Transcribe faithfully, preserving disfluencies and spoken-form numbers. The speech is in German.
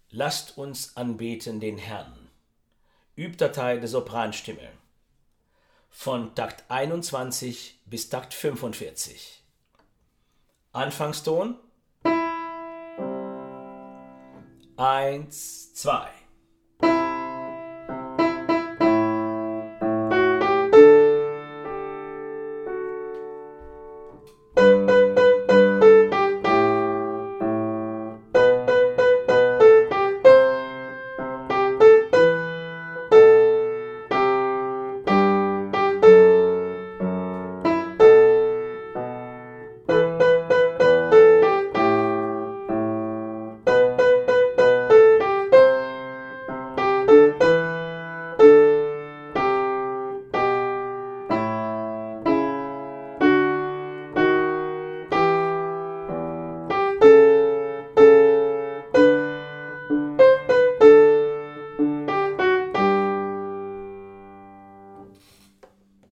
Lasst uns anbeten den Herrn. Übdatei der Sopranstimme. Von Takt einundzwanzig bis Takt fünfundvierzig. Anfangston. Eins, zwei.